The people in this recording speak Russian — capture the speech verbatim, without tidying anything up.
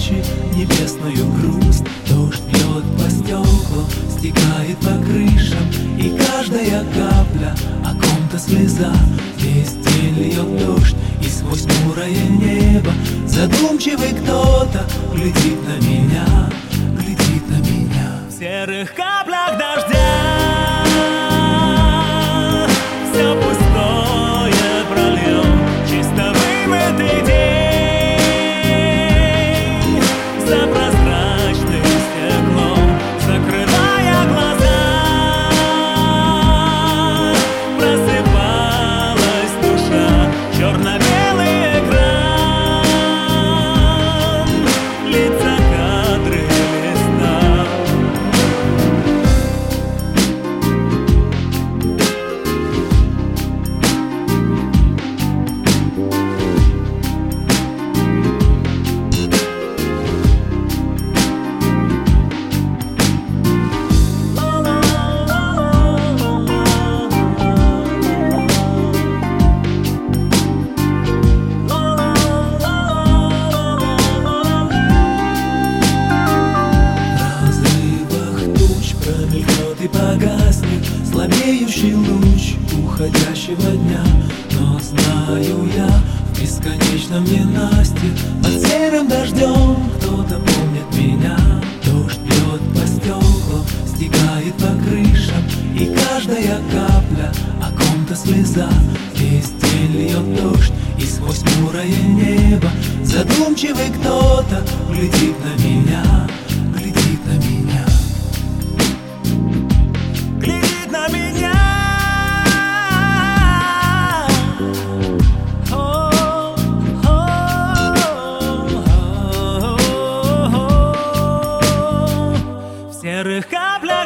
ночи небесную грусть. Дождь бьет по стеклам, стекает по крышам, и каждая капля о ком-то слеза. Весь день льет дождь, и сквозь хмурое небо задумчивый кто-то глядит на меня, глядит на меня. В серых каплях дождя все пустое прольем, чисто вымытый день за прозрачным стеклом, закрывая глаза, просыпалась душа, черно-белый экран, лица, кадры, листа. И погаснет слабеющий луч уходящего дня. Но знаю я, в бесконечном ненастье под серым дождем кто-то помнит меня. Дождь бьет по стеклам, стекает по крышам, и каждая капля о ком-то слеза. Весь день льет дождь, и сквозь хмурое небо задумчивый кто-то глядит на меня, глядит на меня. Глядит на меня. О, о, о, о, о. В серых каплях